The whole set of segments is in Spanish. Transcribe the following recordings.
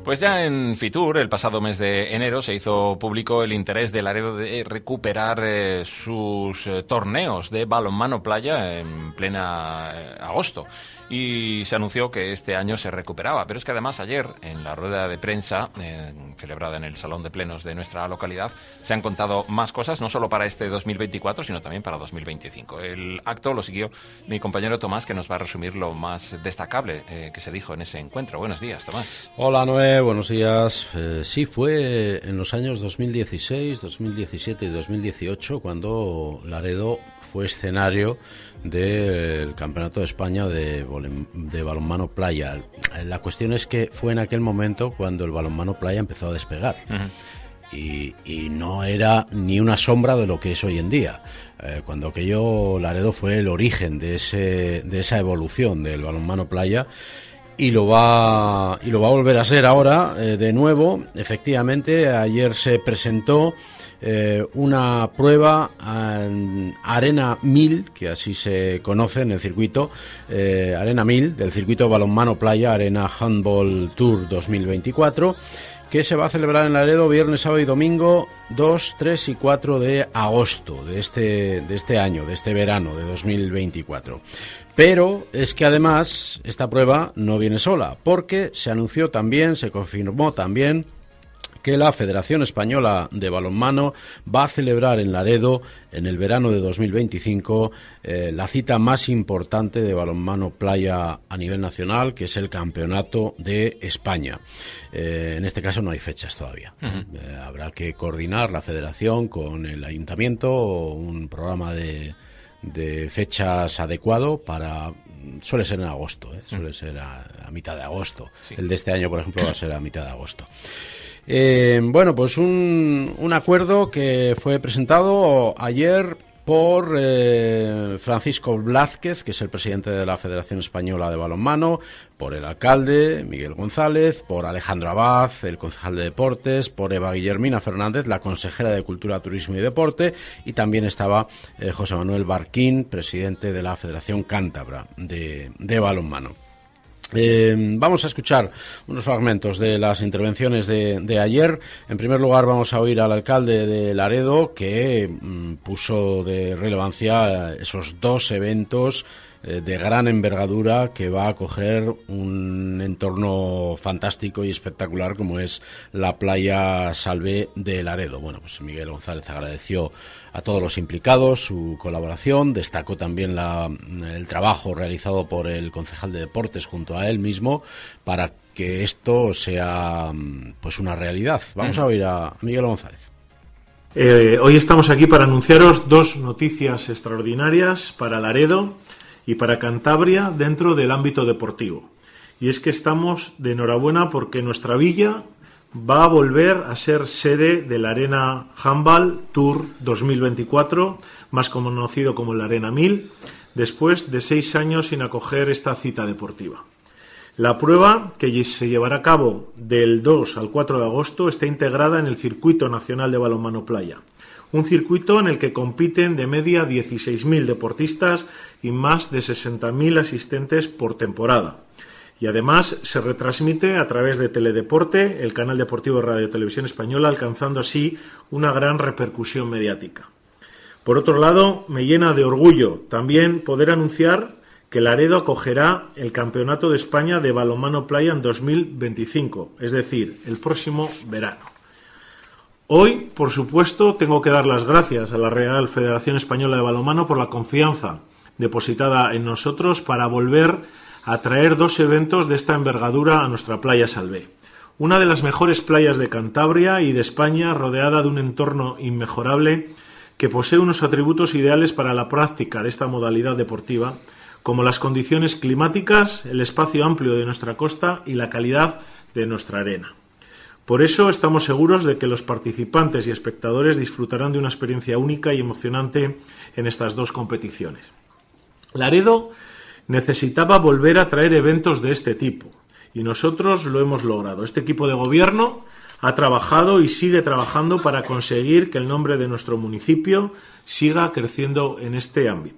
Pues ya en Fitur, el pasado mes de enero, se hizo público el interés de Laredo de recuperar sus torneos de balonmano playa en plena agosto. Y se anunció que este año se recuperaba. Pero es que además ayer, en la rueda de prensa celebrada en el Salón de Plenos de nuestra localidad, se han contado más cosas, no solo para este 2024, sino también para 2025. El acto lo siguió mi compañero Tomás, que nos va a resumir lo más destacable que se dijo en ese encuentro. Buenos días, Tomás. Hola, Noé, buenos días. Sí, fue en los años 2016, 2017 y 2018 cuando Laredo fue escenario del Campeonato de España de balonmano playa. La cuestión es que fue en aquel momento cuando el balonmano playa empezó a despegar. Uh-huh. Y no era ni una sombra de lo que es hoy en día. Cuando aquello, Laredo fue el origen de esa evolución del balonmano playa. Y lo va a volver a ser ahora de nuevo. Efectivamente, ayer se presentó una prueba en Arena 1000, que así se conoce en el circuito, Arena 1000 del circuito balonmano playa, Arena Handball Tour 2024, que se va a celebrar en Laredo viernes, sábado y domingo 2, 3 y 4 de agosto de este año, de este verano de 2024. Pero es que además esta prueba no viene sola, porque se anunció también, se confirmó también que la Federación Española de Balonmano va a celebrar en Laredo en el verano de 2025 la cita más importante de balonmano playa a nivel nacional, que es el Campeonato de España. En este caso no hay fechas todavía. Uh-huh. Habrá que coordinar la Federación con el Ayuntamiento un programa de fechas adecuado para... Suele ser en agosto, suele ser a mitad de agosto. Sí. El de este año, por ejemplo, va a ser a mitad de agosto. Bueno, pues un acuerdo que fue presentado ayer por Francisco Blázquez, que es el presidente de la Federación Española de Balonmano, por el alcalde Miguel González, por Alejandro Abad, el concejal de Deportes, por Eva Guillermina Fernández, la consejera de Cultura, Turismo y Deporte, y también estaba José Manuel Barquín, presidente de la Federación Cántabra de Balonmano. Vamos a escuchar unos fragmentos de las intervenciones de ayer. En primer lugar vamos a oír al alcalde de Laredo, que puso de relevancia esos dos eventos de gran envergadura que va a acoger un entorno fantástico y espectacular como es la playa Salvé de Laredo. Bueno, pues Miguel González agradeció a todos los implicados su colaboración, destacó también el trabajo realizado por el concejal de Deportes junto a él mismo para que esto sea pues una realidad. Vamos a oír a Miguel González. Hoy estamos aquí para anunciaros dos noticias extraordinarias para Laredo y para Cantabria dentro del ámbito deportivo. Y es que estamos de enhorabuena porque nuestra villa va a volver a ser sede de la Arena Handball Tour 2024, más conocido como la Arena 1000, después de 6 años sin acoger esta cita deportiva. La prueba, que se llevará a cabo del 2 al 4 de agosto, está integrada en el Circuito Nacional de Balonmano Playa. Un circuito en el que compiten de media 16.000 deportistas y más de 60.000 asistentes por temporada. Y además se retransmite a través de Teledeporte, el canal deportivo de Radio Televisión Española, alcanzando así una gran repercusión mediática. Por otro lado, me llena de orgullo también poder anunciar que Laredo acogerá el Campeonato de España de Balonmano Playa en 2025, es decir, el próximo verano. Hoy, por supuesto, tengo que dar las gracias a la Real Federación Española de Balonmano por la confianza depositada en nosotros para volver a traer dos eventos de esta envergadura a nuestra playa Salvé. Una de las mejores playas de Cantabria y de España, rodeada de un entorno inmejorable que posee unos atributos ideales para la práctica de esta modalidad deportiva, como las condiciones climáticas, el espacio amplio de nuestra costa y la calidad de nuestra arena. Por eso estamos seguros de que los participantes y espectadores disfrutarán de una experiencia única y emocionante en estas dos competiciones. Laredo necesitaba volver a traer eventos de este tipo y nosotros lo hemos logrado. Este equipo de gobierno ha trabajado y sigue trabajando para conseguir que el nombre de nuestro municipio siga creciendo en este ámbito.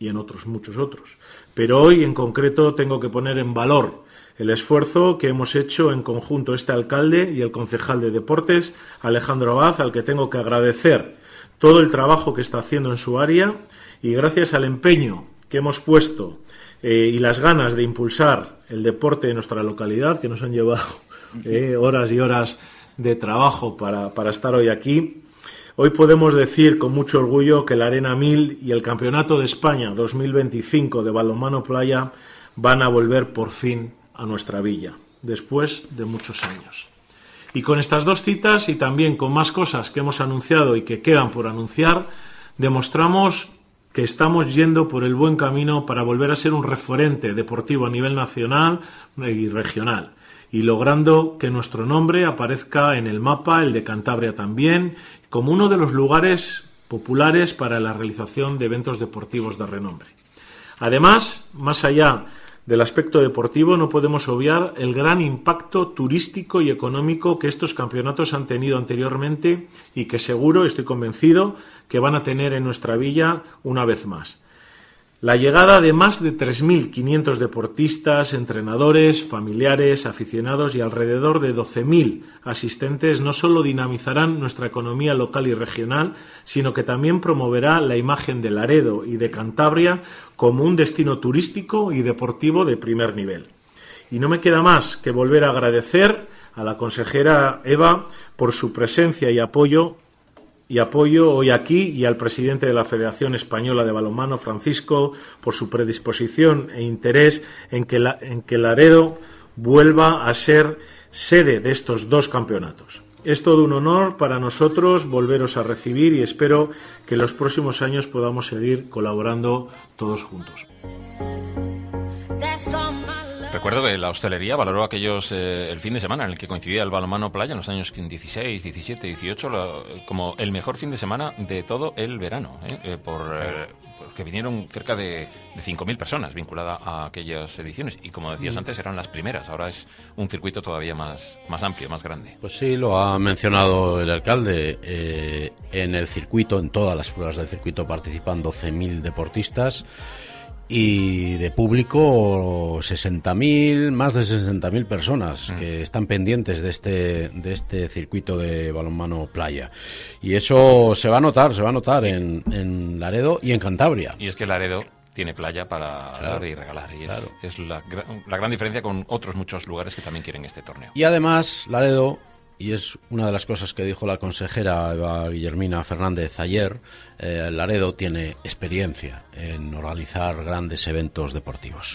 y en otros, muchos otros. Pero hoy, en concreto, tengo que poner en valor el esfuerzo que hemos hecho en conjunto este alcalde y el concejal de Deportes, Alejandro Abad, al que tengo que agradecer todo el trabajo que está haciendo en su área, y gracias al empeño que hemos puesto y las ganas de impulsar el deporte de nuestra localidad, que nos han llevado horas y horas de trabajo para estar hoy aquí. Hoy podemos decir con mucho orgullo que la Arena 1000 y el Campeonato de España 2025 de balonmano playa van a volver por fin a nuestra villa, después de muchos años. Y con estas dos citas y también con más cosas que hemos anunciado y que quedan por anunciar, demostramos que estamos yendo por el buen camino para volver a ser un referente deportivo a nivel nacional y regional, y logrando que nuestro nombre aparezca en el mapa, el de Cantabria también, como uno de los lugares populares para la realización de eventos deportivos de renombre. Además, más allá del aspecto deportivo, no podemos obviar el gran impacto turístico y económico que estos campeonatos han tenido anteriormente y que seguro, estoy convencido, que van a tener en nuestra villa una vez más. La llegada de más de 3.500 deportistas, entrenadores, familiares, aficionados y alrededor de 12.000 asistentes no solo dinamizarán nuestra economía local y regional, sino que también promoverá la imagen de Laredo y de Cantabria como un destino turístico y deportivo de primer nivel. Y no me queda más que volver a agradecer a la consejera Eva por su presencia y apoyo hoy aquí, y al presidente de la Federación Española de Balonmano, Francisco, por su predisposición e interés en que Laredo vuelva a ser sede de estos dos campeonatos. Es todo un honor para nosotros volveros a recibir y espero que en los próximos años podamos seguir colaborando todos juntos. Recuerdo que la hostelería valoró aquellos el fin de semana en el que coincidía el balonmano playa en los años 16, 17, 18 como el mejor fin de semana de todo el verano, porque vinieron cerca de 5.000 personas vinculadas a aquellas ediciones y, como decías antes, eran las primeras. Ahora es un circuito todavía más amplio, más grande. Pues sí, lo ha mencionado el alcalde. En el circuito, en todas las pruebas del circuito participan 12.000 deportistas. Y de público 60.000, más de 60.000 personas que están pendientes de este circuito de balonmano playa. Y eso se va a notar en Laredo y en Cantabria. Y es que Laredo tiene playa para dar y regalar. Y es la gran diferencia con otros muchos lugares que también quieren este torneo. Y además, Laredo, y es una de las cosas que dijo la consejera Eva Guillermina Fernández ayer, Laredo tiene experiencia en organizar grandes eventos deportivos.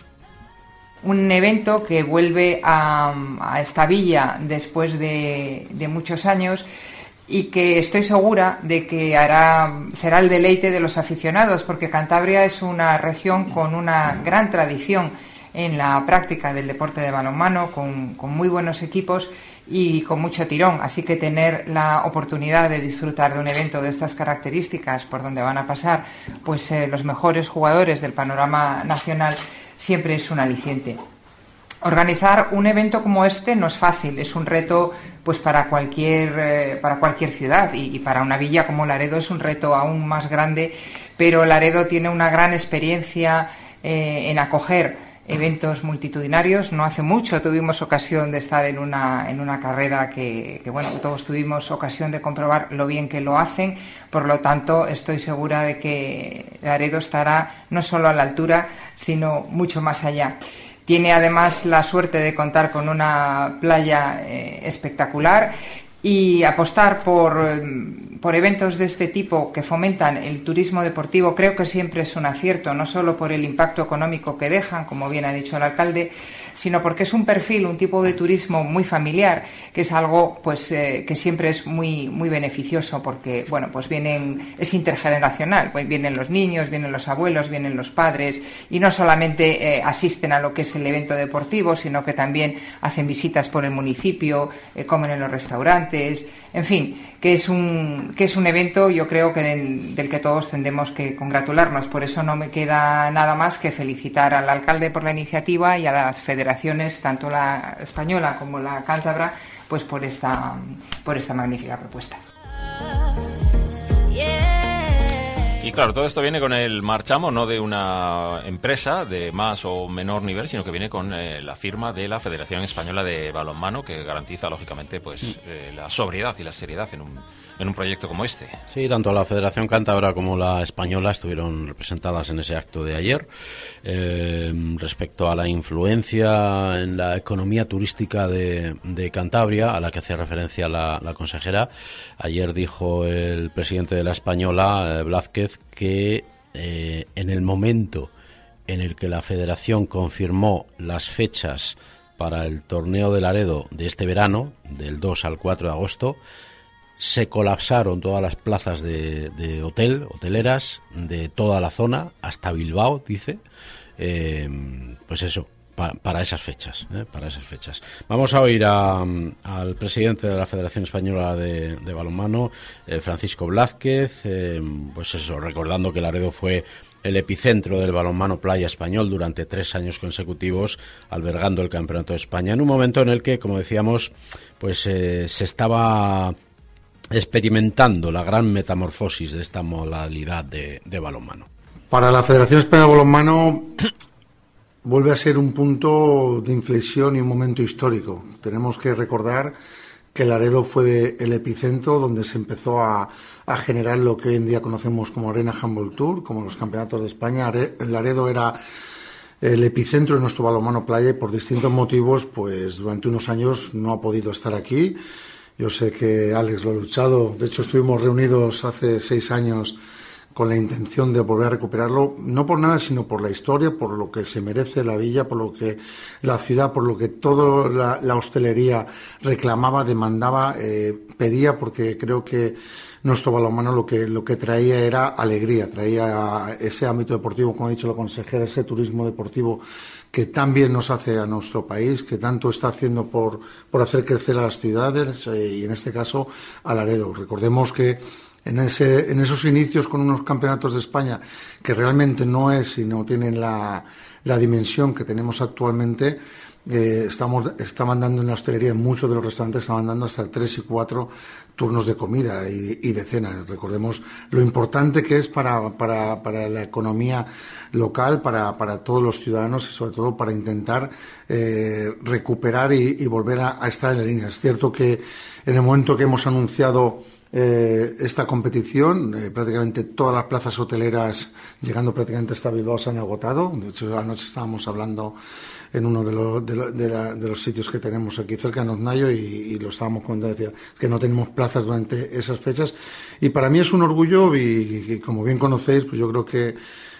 Un evento que vuelve a esta villa después de muchos años y que estoy segura de que será el deleite de los aficionados, porque Cantabria es una región con una gran tradición en la práctica del deporte de balonmano, con muy buenos equipos y con mucho tirón, así que tener la oportunidad de disfrutar de un evento de estas características por donde van a pasar pues los mejores jugadores del panorama nacional siempre es un aliciente. Organizar un evento como este no es fácil, es un reto pues para cualquier ciudad y para una villa como Laredo es un reto aún más grande, pero Laredo tiene una gran experiencia en acoger eventos multitudinarios. No hace mucho tuvimos ocasión de estar en una carrera que bueno, todos tuvimos ocasión de comprobar lo bien que lo hacen. Por lo tanto, estoy segura de que Laredo estará no solo a la altura, sino mucho más allá. Tiene además la suerte de contar con una playa espectacular y apostar por eventos de este tipo que fomentan el turismo deportivo creo que siempre es un acierto, no solo por el impacto económico que dejan, como bien ha dicho el alcalde, sino porque es un perfil, un tipo de turismo muy familiar, que es algo pues que siempre es muy beneficioso, porque bueno, pues es intergeneracional, pues vienen los niños, vienen los abuelos, vienen los padres y no solamente asisten a lo que es el evento deportivo, sino que también hacen visitas por el municipio, comen en los restaurantes, en fin, que es un evento, yo creo que del que todos tendremos que congratularnos. Por eso no me queda nada más que felicitar al alcalde por la iniciativa y a las federaciones, tanto la española como la cántabra, pues por esta magnífica propuesta. Y Y claro, todo esto viene con el marchamo no de una empresa de más o menor nivel, sino que viene con la firma de la Federación Española de Balonmano, que garantiza, lógicamente, pues la sobriedad y la seriedad en un proyecto como este. Sí, tanto la Federación Cántabra como la Española estuvieron representadas en ese acto de ayer. Respecto a la influencia en la economía turística de Cantabria, a la que hacía referencia la consejera, ayer dijo el presidente de la Española, Blázquez, que en el momento en el que la Federación confirmó las fechas para el torneo de Laredo de este verano, del 2 al 4 de agosto, se colapsaron todas las plazas de hoteleras de toda la zona, hasta Bilbao, dice, pues eso, para esas fechas, para esas fechas. Vamos a oír al presidente de la Federación Española de Balonmano, Francisco Blázquez, pues eso, recordando que Laredo fue el epicentro del balonmano playa español durante 3 años consecutivos, albergando el Campeonato de España, en un momento en el que, como decíamos, pues se estaba experimentando la gran metamorfosis de esta modalidad de balonmano. Para la Federación Española de Balonmano vuelve a ser un punto de inflexión y un momento histórico. Tenemos que recordar que Laredo fue el epicentro donde se empezó a generar lo que hoy en día conocemos como Arena Handball Tour, como los campeonatos de España. Laredo era el epicentro de nuestro balonmano playa y por distintos motivos, pues durante unos años no ha podido estar aquí. Yo sé que Alex lo ha luchado, de hecho estuvimos reunidos hace 6 años con la intención de volver a recuperarlo, no por nada, sino por la historia, por lo que se merece la villa, por lo que la ciudad, por lo que toda la hostelería reclamaba, demandaba, pedía, porque creo que nuestro balonmano lo que traía era alegría, traía ese ámbito deportivo, como ha dicho la consejera, ese turismo deportivo que tan bien nos hace a nuestro país, que tanto está haciendo por hacer crecer a las ciudades y en este caso a Laredo. Recordemos que en esos inicios con unos campeonatos de España que realmente no es y no tienen la dimensión que tenemos actualmente, estaban dando en la hostelería, en muchos de los restaurantes estaban dando hasta 3 y 4 turnos de comida y de cena. Recordemos lo importante que es para la economía local, para todos los ciudadanos y sobre todo para intentar recuperar y volver a estar en la línea. Es cierto que en el momento que hemos anunciado esta competición, prácticamente todas las plazas hoteleras, llegando prácticamente hasta Bilbao, se han agotado. De hecho, anoche estábamos hablando en uno de los sitios que tenemos aquí cerca de Noznayo y lo estábamos comentando, decía que no tenemos plazas durante esas fechas y para mí es un orgullo y como bien conocéis, pues yo creo que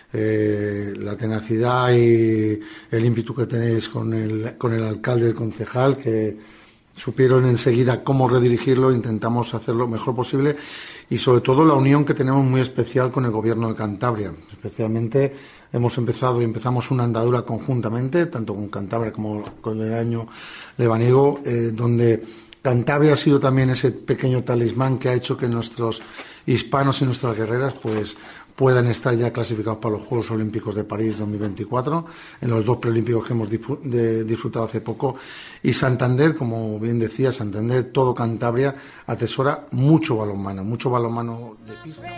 la tenacidad y el ímpetu que tenéis con el alcalde y el concejal, que supieron enseguida cómo redirigirlo, intentamos hacerlo lo mejor posible y sobre todo la unión que tenemos muy especial con el Gobierno de Cantabria. Especialmente empezamos una andadura conjuntamente, tanto con Cantabria como con el año lebaniego, donde Cantabria ha sido también ese pequeño talismán que ha hecho que nuestros hispanos y nuestras guerreras pues puedan estar ya clasificados para los Juegos Olímpicos de París 2024, en los 2 preolímpicos que hemos disfrutado hace poco. Y Santander, como bien decía, Santander, todo Cantabria, atesora mucho balonmano de pista.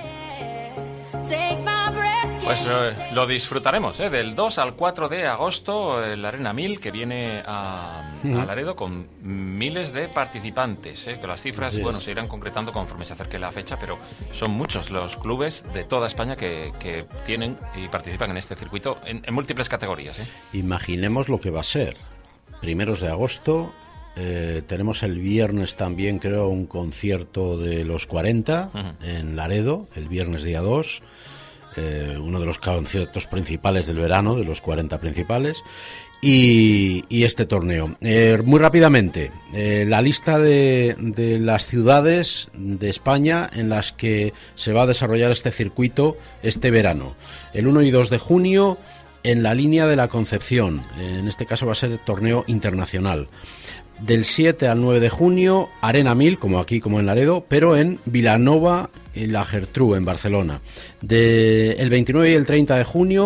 Pues lo disfrutaremos, del 2 al 4 de agosto, la Arena 1000, que viene a Laredo con miles de participantes, que las cifras se irán concretando conforme se acerque la fecha, pero son muchos los clubes de toda España que tienen y participan en este circuito en múltiples categorías. Imaginemos lo que va a ser. Primeros de agosto, tenemos el viernes también, creo, un concierto de los 40 en Laredo, el viernes día 2. Uno de los conciertos principales del verano, de los 40 principales, y este torneo. Muy rápidamente, la lista de las ciudades de España en las que se va a desarrollar este circuito este verano. El 1 y 2 de junio en la línea de la Concepción, en este caso va a ser el torneo internacional. Del 7 al 9 de junio, Arena 1000, como aquí, como en Laredo, pero en Vilanova y la Gertrú, en Barcelona. El 29 y el 30 de junio,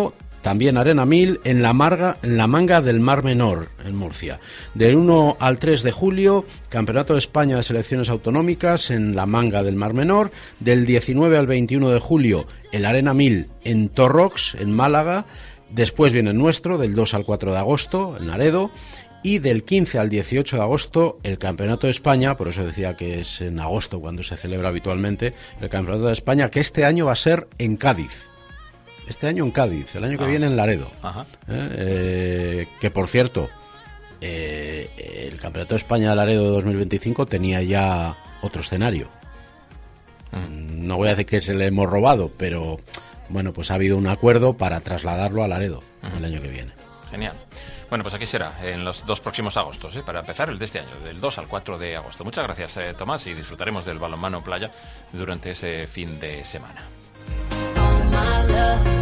también Arena 1000 en la Manga del Mar Menor, en Murcia. Del 1 al 3 de julio, Campeonato de España de Selecciones Autonómicas en la Manga del Mar Menor. Del 19 al 21 de julio, el Arena 1000 en Torrox, en Málaga. Después viene el nuestro, del 2 al 4 de agosto, en Laredo. Y del 15 al 18 de agosto, el Campeonato de España, por eso decía que es en agosto cuando se celebra habitualmente, el Campeonato de España, que este año va a ser en Cádiz. Este año en Cádiz, el año que viene en Laredo. Que por cierto, el Campeonato de España de Laredo de 2025 tenía ya otro escenario. No voy a decir que se le hemos robado, pero bueno, pues ha habido un acuerdo para trasladarlo a Laredo el año que viene. Genial. Bueno, pues aquí será, en los 2 próximos agostos, para empezar el de este año, del 2 al 4 de agosto. Muchas gracias, Tomás, y disfrutaremos del balonmano playa durante ese fin de semana.